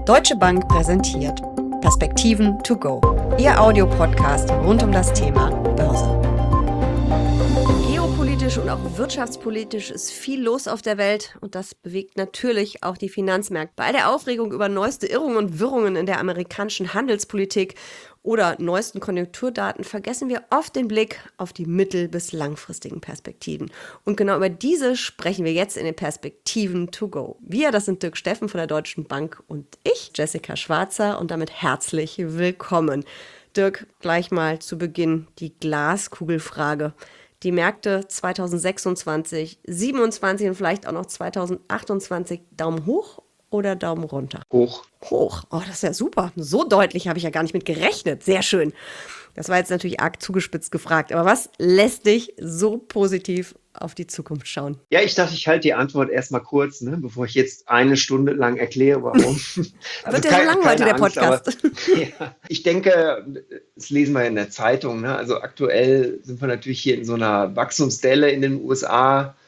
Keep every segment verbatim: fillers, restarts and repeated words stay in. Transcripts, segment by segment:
Deutsche Bank präsentiert Perspektiven to go, Ihr Audiopodcast rund um das Thema Börse. Geopolitisch und auch wirtschaftspolitisch ist viel los auf der Welt und das bewegt natürlich auch die Finanzmärkte. Bei der Aufregung über neueste Irrungen und Wirrungen in der amerikanischen Handelspolitik oder neuesten Konjunkturdaten vergessen wir oft den Blick auf die mittel- bis langfristigen Perspektiven. Und genau über diese sprechen wir jetzt in den Perspektiven to go. Wir, das sind Dirk Steffen von der Deutschen Bank und ich, Jessica Schwarzer, und damit herzlich willkommen. Dirk, gleich mal zu Beginn die Glaskugelfrage. Die Märkte zwanzig sechsundzwanzig, siebenundzwanzig und vielleicht auch noch zwanzig achtundzwanzig, Daumen hoch oder Daumen runter? Hoch. Hoch. Oh, das ist ja super. So deutlich habe ich ja gar nicht mit gerechnet. Sehr schön. Das war jetzt natürlich arg zugespitzt gefragt. Aber was lässt dich so positiv auf die Zukunft schauen? Ja, ich dachte, ich halte die Antwort erstmal kurz, ne, bevor ich jetzt eine Stunde lang erkläre, warum. Also Wird ja so lang heute, der Angst, Podcast. Aber, ja, ich denke, das lesen wir in der Zeitung. Ne? Also aktuell sind wir natürlich hier in so einer Wachstumsdelle in den U S A.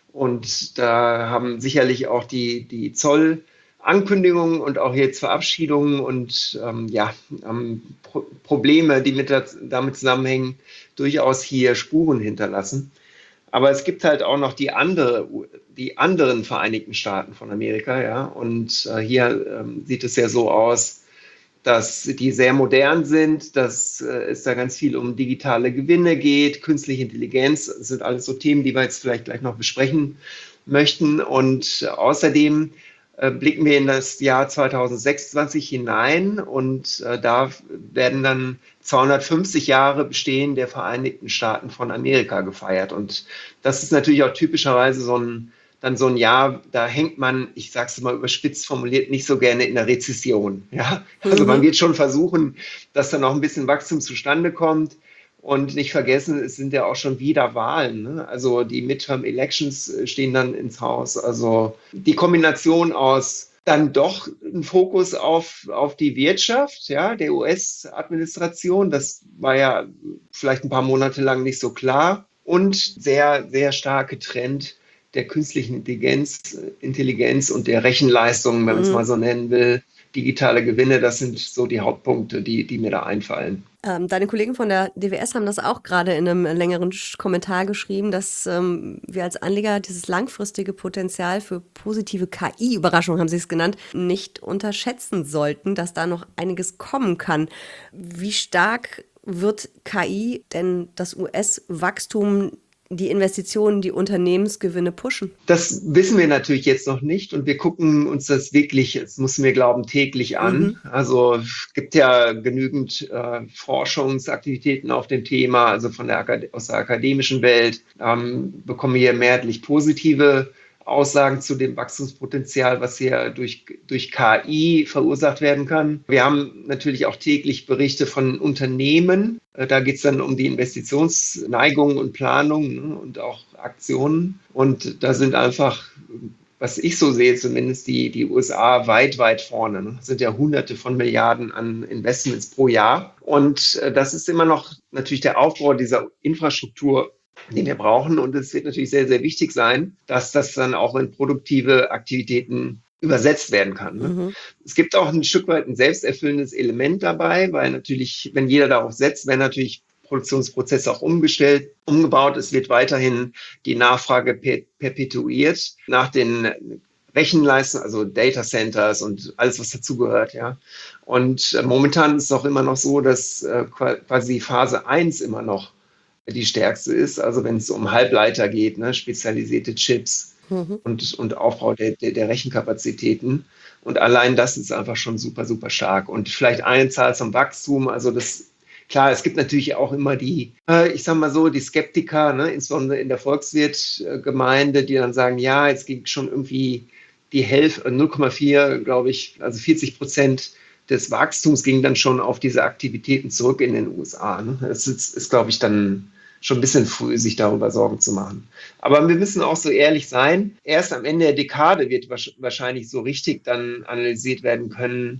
Und da haben sicherlich auch die, die Zollankündigungen und auch jetzt Verabschiedungen und ähm, ja, ähm, Pro- Probleme, die mit der, damit zusammenhängen, durchaus hier Spuren hinterlassen. Aber es gibt halt auch noch die, andere, die anderen Vereinigten Staaten von Amerika, ja. Und äh, hier ähm, sieht es ja so aus, dass die sehr modern sind, dass äh, es da ganz viel um digitale Gewinne geht, künstliche Intelligenz, das sind alles so Themen, die wir jetzt vielleicht gleich noch besprechen möchten. Und äh, außerdem äh, blicken wir in das Jahr zwanzig sechsundzwanzig hinein und äh, da werden dann zweihundertfünfzig Jahre Bestehen der Vereinigten Staaten von Amerika gefeiert. Und das ist natürlich auch typischerweise so ein dann so ein Jahr, da hängt man, ich sage es mal überspitzt formuliert, nicht so gerne in der Rezession. Ja? Also mhm. Man wird schon versuchen, dass dann auch ein bisschen Wachstum zustande kommt. Und nicht vergessen, es sind ja auch schon wieder Wahlen. Ne? Also die Midterm Elections stehen dann ins Haus. Also die Kombination aus dann doch ein Fokus auf, auf die Wirtschaft, ja, der U S-Administration, das war ja vielleicht ein paar Monate lang nicht so klar. Und sehr, sehr starke Trend der künstlichen Intelligenz, Intelligenz und der Rechenleistung, wenn man es mal so nennen will, digitale Gewinne, das sind so die Hauptpunkte, die, die mir da einfallen. Ähm, deine Kollegen von der D W S haben das auch gerade in einem längeren Kommentar geschrieben, dass ähm, wir als Anleger dieses langfristige Potenzial für positive K I-Überraschungen, haben sie es genannt, nicht unterschätzen sollten, dass da noch einiges kommen kann. Wie stark wird K I denn das U S-Wachstum, die Investitionen, die Unternehmensgewinne pushen? Das wissen wir natürlich jetzt noch nicht und wir gucken uns das wirklich, das müssen wir glauben, täglich an. Mhm. Also es gibt ja genügend äh, Forschungsaktivitäten auf dem Thema, also von der Akad- aus der akademischen Welt ähm, bekommen wir mehrheitlich positive Aussagen zu dem Wachstumspotenzial, was hier durch, durch K I verursacht werden kann. Wir haben natürlich auch täglich Berichte von Unternehmen. Da geht es dann um die Investitionsneigung und Planung, ne, und auch Aktionen. Und da sind einfach, was ich so sehe, zumindest die, die U S A weit, weit vorne. Ne? Das sind ja Hunderte von Milliarden an Investments pro Jahr. Und äh, das ist immer noch natürlich der Aufbau dieser Infrastruktur, den wir brauchen. Und es wird natürlich sehr, sehr wichtig sein, dass das dann auch in produktive Aktivitäten übersetzt werden kann. Ne? Mhm. Es gibt auch ein Stück weit ein selbsterfüllendes Element dabei, weil natürlich, wenn jeder darauf setzt, werden natürlich Produktionsprozesse auch umgestellt, umgebaut. Es wird weiterhin die Nachfrage per- perpetuiert nach den Rechenleistungen, also Data Centers und alles, was dazugehört. Ja. Und äh, momentan ist es auch immer noch so, dass äh, quasi Phase eins immer noch die stärkste ist, also wenn es um Halbleiter geht, ne, spezialisierte Chips mhm. und, und Aufbau der, der, der Rechenkapazitäten. Und allein das ist einfach schon super, super stark. Und vielleicht eine Zahl zum Wachstum, also das, klar, es gibt natürlich auch immer die, äh, ich sag mal so, die Skeptiker, ne, insbesondere in der Volkswirtgemeinde, die dann sagen, ja, jetzt ging schon irgendwie die Hälfte, null Komma vier, glaube ich, also vierzig Prozent des Wachstums ging dann schon auf diese Aktivitäten zurück in den U S A. Ne? Das ist, ist, glaube ich, dann schon ein bisschen früh, sich darüber Sorgen zu machen. Aber wir müssen auch so ehrlich sein, erst am Ende der Dekade wird wahrscheinlich so richtig dann analysiert werden können,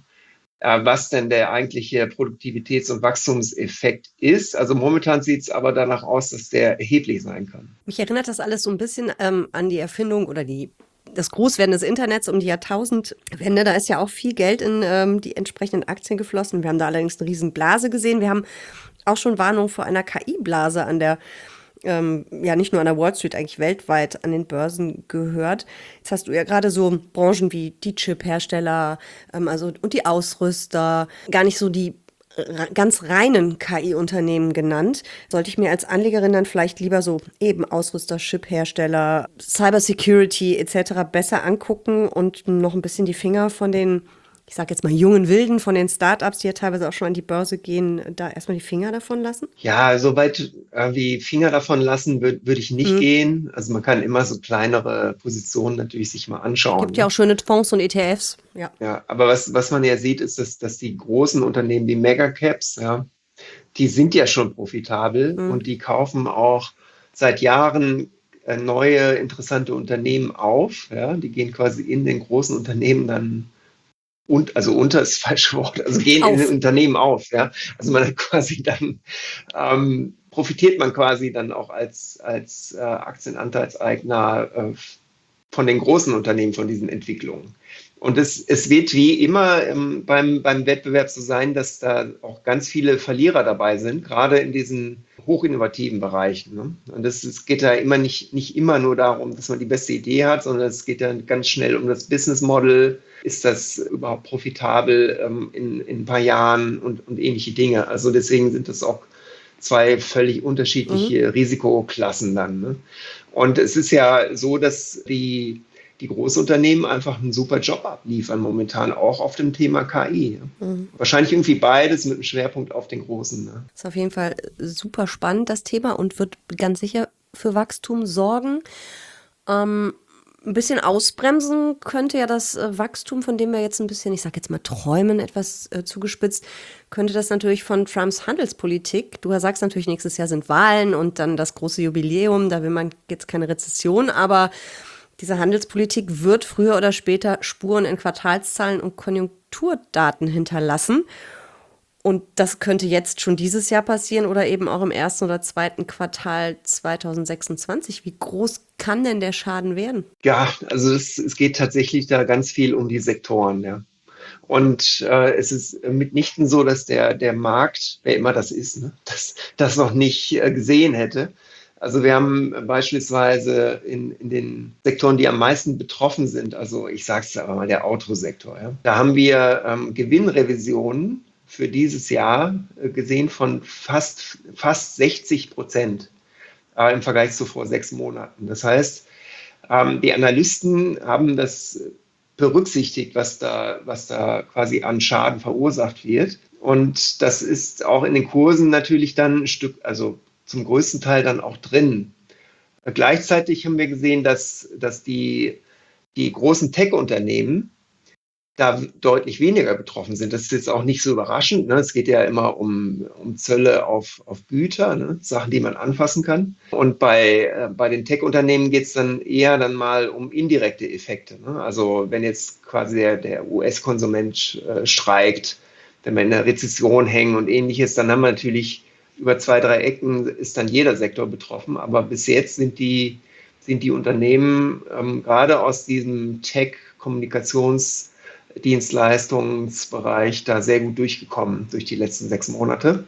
was denn der eigentliche Produktivitäts- und Wachstumseffekt ist. Also momentan sieht es aber danach aus, dass der erheblich sein kann. Mich erinnert das alles so ein bisschen ähm, an die Erfindung oder die das Großwerden des Internets um die Jahrtausendwende, da ist ja auch viel Geld in ähm, die entsprechenden Aktien geflossen. Wir haben da allerdings eine riesen Blase gesehen. Wir haben auch schon Warnungen vor einer K I-Blase an der, ähm, ja nicht nur an der Wall Street, eigentlich weltweit an den Börsen gehört. Jetzt hast du ja gerade so Branchen wie die Chip-Hersteller, ähm, also und die Ausrüster, gar nicht so die ganz reinen K I-Unternehmen genannt. Sollte ich mir als Anlegerin dann vielleicht lieber so eben Ausrüster, Chip-Hersteller, Cybersecurity et cetera besser angucken und noch ein bisschen die Finger von den, ich sage jetzt mal jungen Wilden, von den Startups, die ja teilweise auch schon an die Börse gehen, da erstmal die Finger davon lassen? Ja, soweit äh, wie Finger davon lassen würde würd ich nicht Hm. gehen. Also man kann immer so kleinere Positionen natürlich sich mal anschauen. Gibt ja Ne? auch schöne Fonds und E T Fs. Ja. Ja, aber was, was man ja sieht, ist, dass, dass die großen Unternehmen, die Megacaps, ja, die sind ja schon profitabel Hm. und die kaufen auch seit Jahren äh, neue interessante Unternehmen auf. Ja, die gehen quasi in den großen Unternehmen dann und also unter ist das falsche Wort, also gehen in den Auf. Unternehmen auf, ja. Also man hat quasi dann ähm, profitiert man quasi dann auch als, als äh, Aktienanteilseigner äh, von den großen Unternehmen, von diesen Entwicklungen. Und es, es wird wie immer ähm, beim, beim Wettbewerb so sein, dass da auch ganz viele Verlierer dabei sind, gerade in diesen hochinnovativen Bereichen. Ne? Und es, es geht da immer nicht, nicht immer nur darum, dass man die beste Idee hat, sondern es geht dann ganz schnell um das Business Model. Ist das überhaupt profitabel ähm, in, in ein paar Jahren und, und ähnliche Dinge. Also deswegen sind das auch zwei völlig Mhm. unterschiedliche Risikoklassen dann. Ne? Und es ist ja so, dass die, die Großunternehmen einfach einen super Job abliefern momentan, auch auf dem Thema K I. Mhm. Wahrscheinlich irgendwie beides mit einem Schwerpunkt auf den Großen. Ne? Ist auf jeden Fall super spannend, das Thema, und wird ganz sicher für Wachstum sorgen. Ähm, ein bisschen ausbremsen könnte ja das äh, Wachstum, von dem wir jetzt ein bisschen, ich sage jetzt mal träumen, etwas äh, zugespitzt, könnte das natürlich von Trumps Handelspolitik. Du sagst natürlich, nächstes Jahr sind Wahlen und dann das große Jubiläum, da will man jetzt keine Rezession, aber diese Handelspolitik wird früher oder später Spuren in Quartalszahlen und Konjunkturdaten hinterlassen. Und das könnte jetzt schon dieses Jahr passieren oder eben auch im ersten oder zweiten Quartal zwanzig sechsundzwanzig. Wie groß kann denn der Schaden werden? Ja, also es, es geht tatsächlich da ganz viel um die Sektoren. Ja. Und äh, es ist mitnichten so, dass der, der Markt, wer immer das ist, ne, das, das noch nicht äh, gesehen hätte. Also wir haben beispielsweise in, in den Sektoren, die am meisten betroffen sind, also ich sage es aber mal, der Autosektor, ja, da haben wir ähm, Gewinnrevisionen für dieses Jahr äh, gesehen von fast, fast sechzig Prozent äh, im Vergleich zu vor sechs Monaten. Das heißt, ähm, die Analysten haben das berücksichtigt, was da, was da quasi an Schaden verursacht wird. Und das ist auch in den Kursen natürlich dann ein Stück, also zum größten Teil dann auch drin. Gleichzeitig haben wir gesehen, dass, dass die, die großen Tech-Unternehmen da deutlich weniger betroffen sind. Das ist jetzt auch nicht so überraschend. Ne? Es geht ja immer um, um Zölle auf, auf Güter, ne? Sachen, die man anfassen kann. Und bei, äh, bei den Tech-Unternehmen geht es dann eher dann mal um indirekte Effekte. Ne? Also wenn jetzt quasi der, der U S-Konsument äh, streikt, wenn wir in der Rezession hängen und ähnliches, dann haben wir natürlich über zwei, drei Ecken ist dann jeder Sektor betroffen. Aber bis jetzt sind die, sind die Unternehmen ähm, gerade aus diesem Tech-Kommunikations- Dienstleistungsbereich da sehr gut durchgekommen durch die letzten sechs Monate.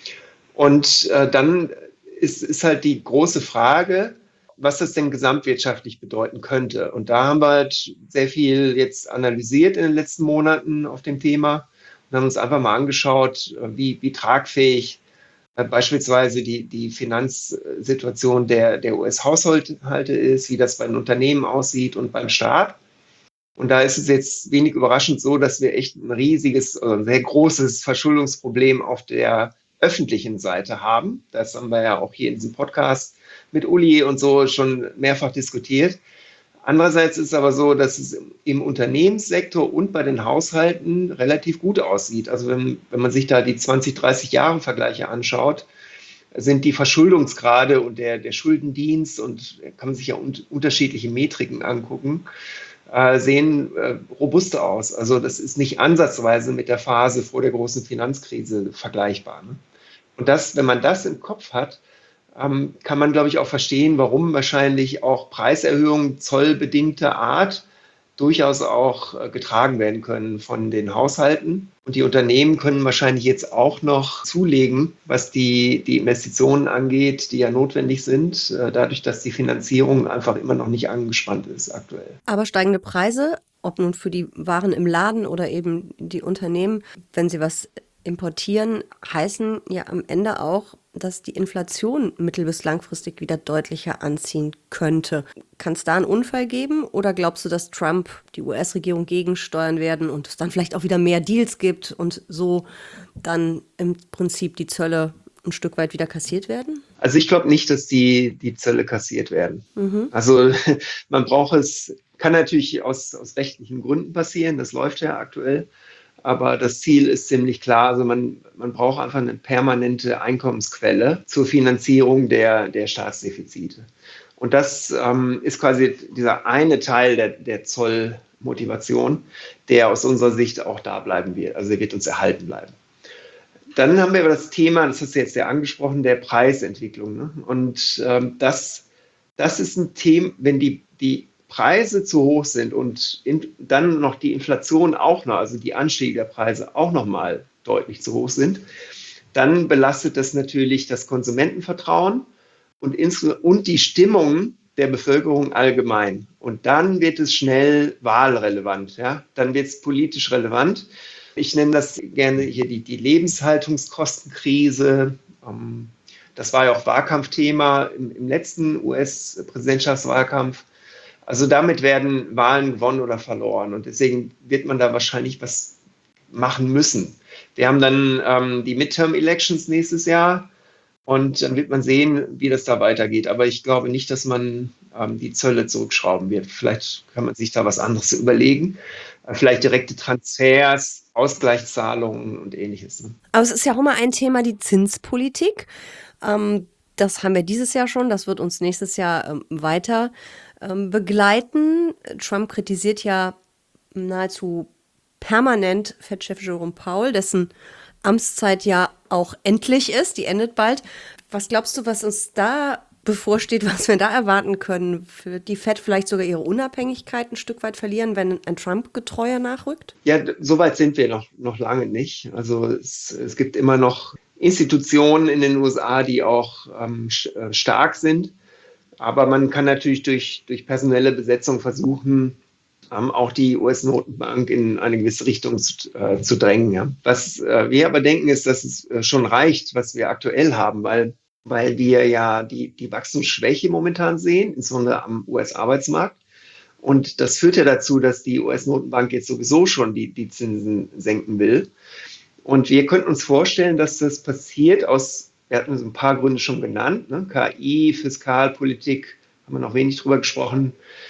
Und äh, dann ist, ist halt die große Frage, was das denn gesamtwirtschaftlich bedeuten könnte. Und da haben wir halt sehr viel jetzt analysiert in den letzten Monaten auf dem Thema und haben uns einfach mal angeschaut, wie, wie tragfähig äh, beispielsweise die, die Finanzsituation der, der U S-Haushalte ist, wie das bei den Unternehmen aussieht und beim Staat. Und da ist es jetzt wenig überraschend so, dass wir echt ein riesiges, also ein sehr großes Verschuldungsproblem auf der öffentlichen Seite haben. Das haben wir ja auch hier in diesem Podcast mit Uli und so schon mehrfach diskutiert. Andererseits ist es aber so, dass es im Unternehmenssektor und bei den Haushalten relativ gut aussieht. Also wenn, wenn man sich da die zwanzig, dreißig Jahre Vergleiche anschaut, sind die Verschuldungsgrade und der, der Schuldendienst, und kann man sich ja un unterschiedliche Metriken angucken, äh, sehen äh, robuster aus. Also das ist nicht ansatzweise mit der Phase vor der großen Finanzkrise vergleichbar. Ne? Und das, wenn man das im Kopf hat, ähm, kann man, glaube ich, auch verstehen, warum wahrscheinlich auch Preiserhöhungen zollbedingter Art durchaus auch äh, getragen werden können von den Haushalten. Und die Unternehmen können wahrscheinlich jetzt auch noch zulegen, was die, die Investitionen angeht, die ja notwendig sind, äh, dadurch, dass die Finanzierung einfach immer noch nicht angespannt ist aktuell. Aber steigende Preise, ob nun für die Waren im Laden oder eben die Unternehmen, wenn sie was importieren, heißen ja am Ende auch, dass die Inflation mittel- bis langfristig wieder deutlicher anziehen könnte. Kann es da einen Unfall geben oder glaubst du, dass Trump, die U S-Regierung gegensteuern werden und es dann vielleicht auch wieder mehr Deals gibt und so dann im Prinzip die Zölle ein Stück weit wieder kassiert werden? Also ich glaube nicht, dass die, die Zölle kassiert werden. Mhm. Also man braucht es, kann natürlich aus, aus rechtlichen Gründen passieren, das läuft ja aktuell. Aber das Ziel ist ziemlich klar. Also man, man braucht einfach eine permanente Einkommensquelle zur Finanzierung der, der Staatsdefizite. Und das ähm, ist quasi dieser eine Teil der, der Zollmotivation, der aus unserer Sicht auch da bleiben wird. Also er wird uns erhalten bleiben. Dann haben wir aber das Thema, das hast du jetzt ja angesprochen, der Preisentwicklung. Ne? Und ähm, das, das ist ein Thema, wenn die, die Preise zu hoch sind und in, dann noch die Inflation auch noch, also die Anstiege der Preise auch noch mal deutlich zu hoch sind, dann belastet das natürlich das Konsumentenvertrauen und, ins, und die Stimmung der Bevölkerung allgemein. Und dann wird es schnell wahlrelevant, ja? Dann wird es politisch relevant. Ich nenne das gerne hier die, die Lebenshaltungskostenkrise. Ähm, das war ja auch Wahlkampfthema im, im letzten U S-Präsidentschaftswahlkampf. Also damit werden Wahlen gewonnen oder verloren und deswegen wird man da wahrscheinlich was machen müssen. Wir haben dann ähm, die Midterm-Elections nächstes Jahr und dann wird man sehen, wie das da weitergeht. Aber ich glaube nicht, dass man ähm, die Zölle zurückschrauben wird. Vielleicht kann man sich da was anderes überlegen. Äh, vielleicht direkte Transfers, Ausgleichszahlungen und Ähnliches. Ne? Aber es ist ja auch immer ein Thema, die Zinspolitik. Ähm, das haben wir dieses Jahr schon, das wird uns nächstes Jahr ähm, weiter ähm, begleiten. Trump kritisiert ja nahezu permanent Fed-Chef Jerome Powell, dessen Amtszeit ja auch endlich ist, die endet bald. Was glaubst du, was uns da bevorsteht, was wir da erwarten können? Wird die Fed vielleicht sogar ihre Unabhängigkeit ein Stück weit verlieren, wenn ein Trump-Getreuer nachrückt? Ja, so weit sind wir noch, noch lange nicht. Also es, es gibt immer noch Institutionen in den U S A, die auch ähm, stark sind. Aber man kann natürlich durch, durch personelle Besetzung versuchen, ähm, auch die U S-Notenbank in eine gewisse Richtung zu, äh, zu drängen. Ja. Was äh, wir aber denken, ist, dass es äh, schon reicht, was wir aktuell haben, weil, weil wir ja die, die Wachstumsschwäche momentan sehen, insbesondere am U S-Arbeitsmarkt. Und das führt ja dazu, dass die U S-Notenbank jetzt sowieso schon die, die Zinsen senken will. Und wir könnten uns vorstellen, dass das passiert aus, wir hatten so ein paar Gründe schon genannt, ne? K I, Fiskalpolitik, haben wir noch wenig drüber gesprochen.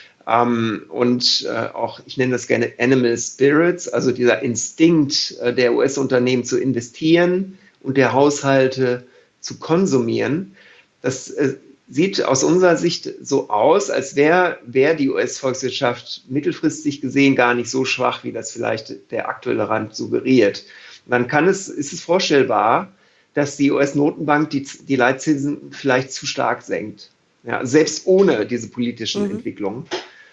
Ähm, und äh, auch, ich nenne das gerne Animal Spirits, also dieser Instinkt äh, der U S-Unternehmen zu investieren und der Haushalte zu konsumieren. Das äh, sieht aus unserer Sicht so aus, als wäre wär die U S-Volkswirtschaft mittelfristig gesehen gar nicht so schwach, wie das vielleicht der aktuelle Rand suggeriert. Dann kann es, ist es vorstellbar, dass die U S-Notenbank die, die Leitzinsen vielleicht zu stark senkt. Ja, selbst ohne diese politischen mhm. Entwicklungen.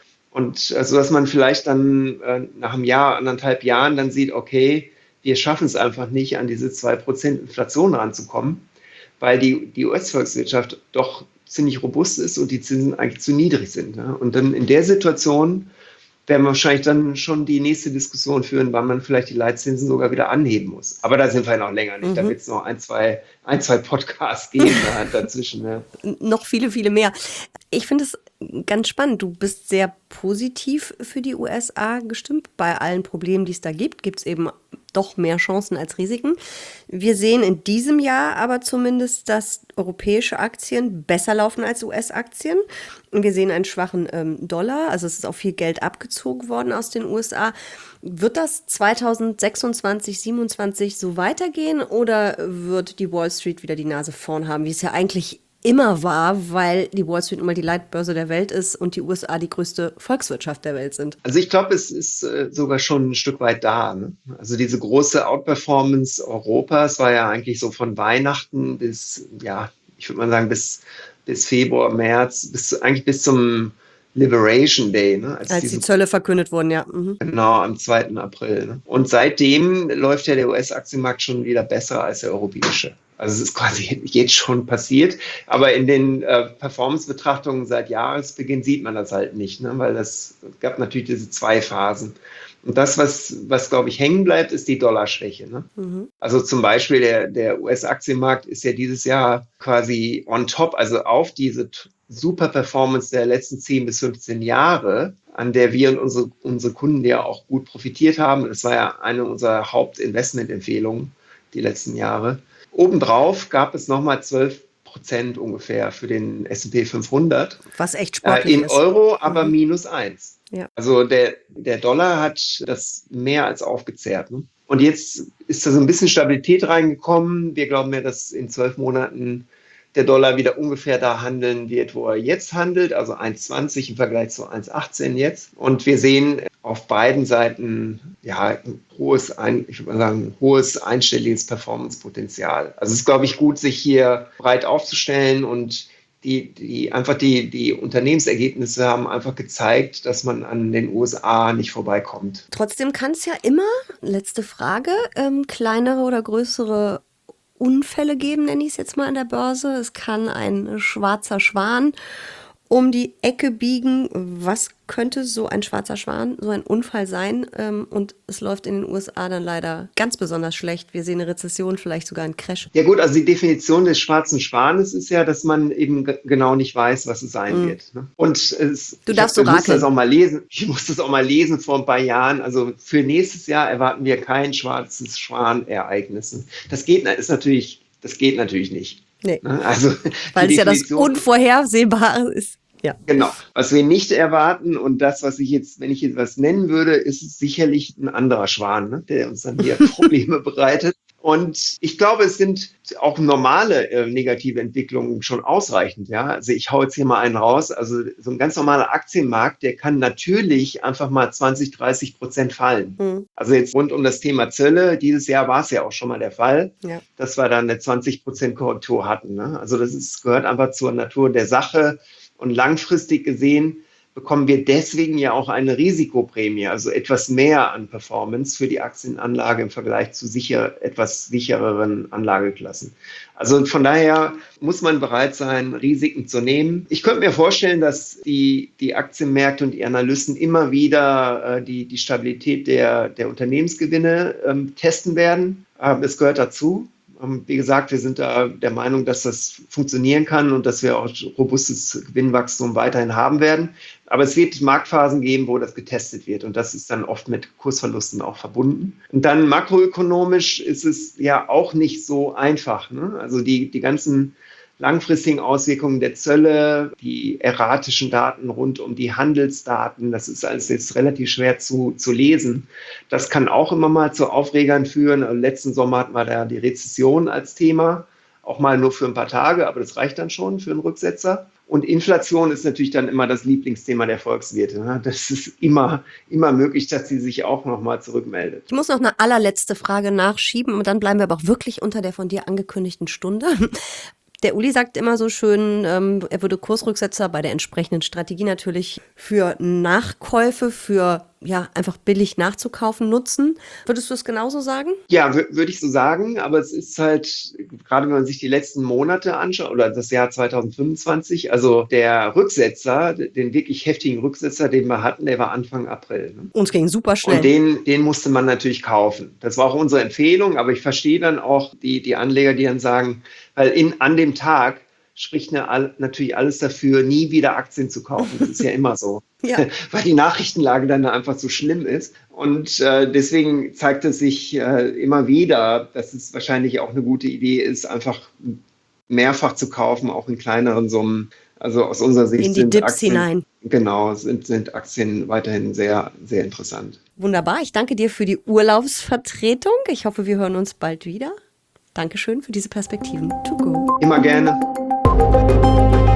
Und also, dass man vielleicht dann äh, nach einem Jahr, anderthalb Jahren dann sieht, okay, wir schaffen es einfach nicht, an diese zwei Prozent Inflation ranzukommen, weil die, die U S-Volkswirtschaft doch ziemlich robust ist und die Zinsen eigentlich zu niedrig sind. Ne? Und dann in der Situation werden wir wahrscheinlich dann schon die nächste Diskussion führen, wann man vielleicht die Leitzinsen sogar wieder anheben muss. Aber da sind wir noch länger nicht. Mhm. Da wird es noch ein, zwei, ein, zwei Podcasts geben dazwischen. Ja. Noch viele, viele mehr. Ich finde es ganz spannend. Du bist sehr positiv für die U S A gestimmt. Bei allen Problemen, die es da gibt, gibt es eben doch mehr Chancen als Risiken. Wir sehen in diesem Jahr aber zumindest, dass europäische Aktien besser laufen als U S-Aktien. Und wir sehen einen schwachen ähm, Dollar, also es ist auch viel Geld abgezogen worden aus den U S A. Wird das zweitausendsechsundzwanzig, siebenundzwanzig so weitergehen oder wird die Wall Street wieder die Nase vorn haben, wie es ja eigentlich immer war, weil die Wall Street nun mal die Leitbörse der Welt ist und die U S A die größte Volkswirtschaft der Welt sind? Also ich glaube, es ist äh, sogar schon ein Stück weit da. Ne? Also diese große Outperformance Europas war ja eigentlich so von Weihnachten bis, ja, ich würde mal sagen, bis, bis Februar, März, bis eigentlich bis zum Liberation Day, ne? Als, als diese, die Zölle verkündet wurden, ja. Mhm. Genau, am zweiten April. Ne? Und seitdem läuft ja der U S-Aktienmarkt schon wieder besser als der europäische. Also es ist quasi jetzt schon passiert, aber in den äh, Performance-Betrachtungen seit Jahresbeginn sieht man das halt nicht, ne? Weil das gab natürlich diese zwei Phasen. Und das, was, was glaube ich, hängen bleibt, ist die Dollarschwäche. Ne? Mhm. Also zum Beispiel der, der U S-Aktienmarkt ist ja dieses Jahr quasi on top, also auf diese super Performance der letzten zehn bis fünfzehn Jahre, an der wir und unsere, unsere Kunden ja auch gut profitiert haben. Das war ja eine unserer Hauptinvestmentempfehlungen die letzten Jahre. Obendrauf gab es nochmal zwölf Prozent ungefähr für den S und P fünfhundert. Was echt sportlich äh, in ist. Euro aber mhm. minus eins. Ja. Also der, der Dollar hat das mehr als aufgezehrt. Ne? Und jetzt ist da so ein bisschen Stabilität reingekommen. Wir glauben ja, dass in zwölf Monaten der Dollar wieder ungefähr da handeln wird, wo er jetzt handelt, also eins Komma zwanzig im Vergleich zu eins Komma achtzehn jetzt. Und wir sehen auf beiden Seiten ja ein hohes, ein, ich würde mal sagen, hohes einstelliges Performance-Potenzial. Also es ist, glaube ich, gut, sich hier breit aufzustellen und die, die einfach die, die Unternehmensergebnisse haben einfach gezeigt, dass man an den U S A nicht vorbeikommt. Trotzdem kann es ja immer, letzte Frage, ähm, kleinere oder größere Unfälle geben, nenne ich es jetzt mal an der Börse. Es kann ein schwarzer Schwan um die Ecke biegen. Was könnte so ein schwarzer Schwan, so ein Unfall sein? Und es läuft in den U S A dann leider ganz besonders schlecht. Wir sehen eine Rezession, vielleicht sogar einen Crash. Ja gut, also die Definition des schwarzen Schwanes ist ja, dass man eben g- genau nicht weiß, was es sein mhm. wird. Ne? Und es, du darfst ich, so hab, ich rakeln. Das auch mal lesen. Ich musste das auch mal lesen vor ein paar Jahren. Also für nächstes Jahr erwarten wir kein schwarzes Schwan-Ereignis. Das geht, ist natürlich, das geht natürlich nicht. Nee. Ne? Also weil es ja das Unvorhersehbare ist. Ja. Genau. Was wir nicht erwarten und das, was ich jetzt, wenn ich jetzt was nennen würde, ist sicherlich ein anderer Schwan, ne, der uns dann hier Probleme bereitet. Und ich glaube, es sind auch normale äh, negative Entwicklungen schon ausreichend. Ja, also ich hau jetzt hier mal einen raus. Also so ein ganz normaler Aktienmarkt, der kann natürlich einfach mal zwanzig, dreißig Prozent fallen. Mhm. Also jetzt rund um das Thema Zölle, dieses Jahr war es ja auch schon mal der Fall, ja. dass wir dann eine zwanzig Prozent Korrektur hatten. Ne? Also das ist, gehört einfach zur Natur der Sache. Und langfristig gesehen bekommen wir deswegen ja auch eine Risikoprämie, also etwas mehr an Performance für die Aktienanlage im Vergleich zu sicher, etwas sichereren Anlageklassen. Also von daher muss man bereit sein, Risiken zu nehmen. Ich könnte mir vorstellen, dass die, die Aktienmärkte und die Analysten immer wieder äh, die, die Stabilität der, der Unternehmensgewinne ähm, testen werden. Äh, es gehört dazu. Wie gesagt, wir sind da der Meinung, dass das funktionieren kann und dass wir auch robustes Gewinnwachstum weiterhin haben werden. Aber es wird Marktphasen geben, wo das getestet wird und das ist dann oft mit Kursverlusten auch verbunden. Und dann makroökonomisch ist es ja auch nicht so einfach. Ne? Also die, die ganzen langfristigen Auswirkungen der Zölle, die erratischen Daten rund um die Handelsdaten, das ist alles jetzt relativ schwer zu, zu lesen. Das kann auch immer mal zu Aufregern führen. Letzten Sommer hatten wir da die Rezession als Thema, auch mal nur für ein paar Tage, aber das reicht dann schon für einen Rücksetzer. Und Inflation ist natürlich dann immer das Lieblingsthema der Volkswirte. Das ist immer, immer möglich, dass sie sich auch nochmal zurückmeldet. Ich muss noch eine allerletzte Frage nachschieben und dann bleiben wir aber auch wirklich unter der von dir angekündigten Stunde. Der Uli sagt immer so schön, ähm, er würde Kursrücksetzer bei der entsprechenden Strategie natürlich für Nachkäufe, für ja einfach billig nachzukaufen nutzen. Würdest du es genauso sagen? Ja, w- würde ich so sagen, aber es ist halt, gerade wenn man sich die letzten Monate anschaut oder das Jahr zwanzig fünfundzwanzig, also der Rücksetzer, den wirklich heftigen Rücksetzer, den wir hatten, der war Anfang April. Ne? Uns ging super schnell. Und den, den musste man natürlich kaufen. Das war auch unsere Empfehlung, aber ich verstehe dann auch die, die Anleger, die dann sagen, weil in, an dem Tag spricht eine, natürlich alles dafür, nie wieder Aktien zu kaufen. Das ist ja immer so. Ja. Weil die Nachrichtenlage dann einfach so schlimm ist. Und äh, deswegen zeigt es sich äh, immer wieder, dass es wahrscheinlich auch eine gute Idee ist, einfach mehrfach zu kaufen, auch in kleineren Summen. Also aus unserer Sicht in die sind Dips Aktien, hinein. Genau, sind, sind Aktien weiterhin sehr, sehr interessant. Wunderbar. Ich danke dir für die Urlaubsvertretung. Ich hoffe, wir hören uns bald wieder. Dankeschön für diese Perspektiven. To go. Immer gerne.